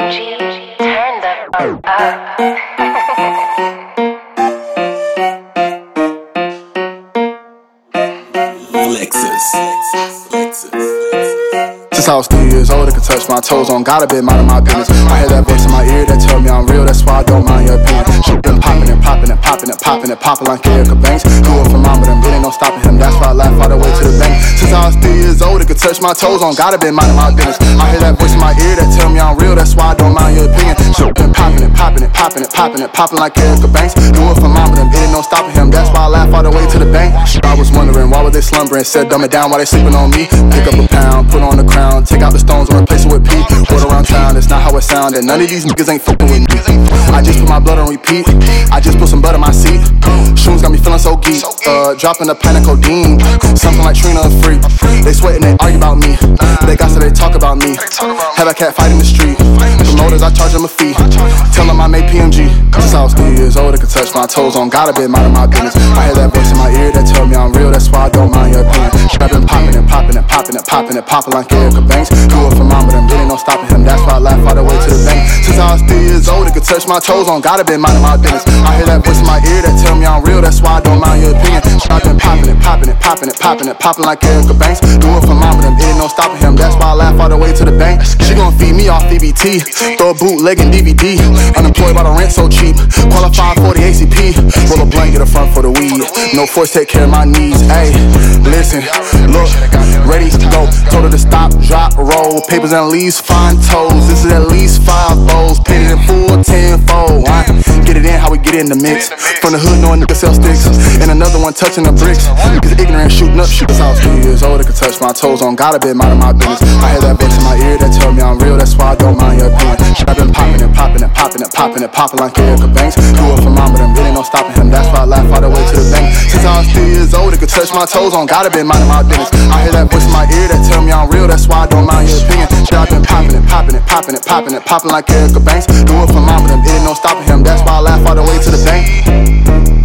PMG, turn the fuck up. Since I was 3 years old, I could touch my toes on, gotta be minding my business. I hear that voice in my ear that tell me I'm real, that's why I don't mind your opinion. Shit been popping and popping and popping and popping and popping like Erica Banks. Do it for mama, them really no stopping him, that's why I laugh all the way to the bank. Since I was 3 years old, I could touch my toes on, gotta be minding my business. I hear that voice in my ear that tell me I'm real, that's why I don't mind your opinion. Shit been popping and popping and popping and popping and popping like Erica Banks. Do it for mama, them really no stopping him, that's why I laugh all the way to the bank. I was wondering why were they slumbering, said dumb it down while they sleeping on me. Pick up a pound, put on the crown, take out the stones and replace it with P. Word around town, that's not how it sounded. None of these niggas ain't fucking with me. I just put my blood on repeat. I just put some blood in my seat. Shoes got me feeling so geek. Dropping a pint of codeine. Something like Trina and Free. They sweating, they argue about me. They gossip, they talk about me. Have a cat fight in the street. Promoters, I charge them a fee. Tell them I made PMG. Since I was 3 years old, I could touch my toes on. Gotta be minding my business. I hear that voice in my ear that tell me I'm real. That's why I don't mind your opinion. I've been popping and popping and popping and popping and popping like Erica Banks. Do it for mama, them really no stopping him. That's why I laugh all the way to the bank. Since I was 3 years old, I could touch my toes on. Gotta be minding my business. I hear that voice in my ear that tell me I'm real. That's why I don't mind your opinion. I've been popping and popping and popping and popping and popping like Erica Banks. Do it for mama, them really no stopping him. That's why I laugh all the way to the bank. She gon' feed me off EBT. Throw a bootleg and DVD. Unemployed by the rent so cheap. Qualified for the ACP. Roll a blank, get a front for the weed. No force, take care of my knees. Ayy, listen, look, ready to go. Told her to stop, drop, roll. Papers and leaves, fine toes. This is at least 5 bowls. Paid it in full, 10-fold. Get it in how we get it in the mix. From the hood, knowing niggas sell sticks. And another one touching the bricks. Niggas ignorant, shooting up shit. Since I was 3 years old, I could touch my toes on. Gotta be minding my business. I hear that voice in my ear that tell me I'm real. That's why I don't mind your opinion. I've been popping and popping and popping and popping and popping like Erica Banks. Do it for mama, them really no stopping him. That's why I laugh all the way to the bank. Since I was 3 years old, I could touch my toes on. Gotta be minding my business. I hear that voice in my ear that tell me I'm real. That's why I don't mind your opinion. I've been popping and popping and popping and popping and popping like Erica Banks. Do it for mama, them really no stopping him. That's why I laugh all the way to the bank.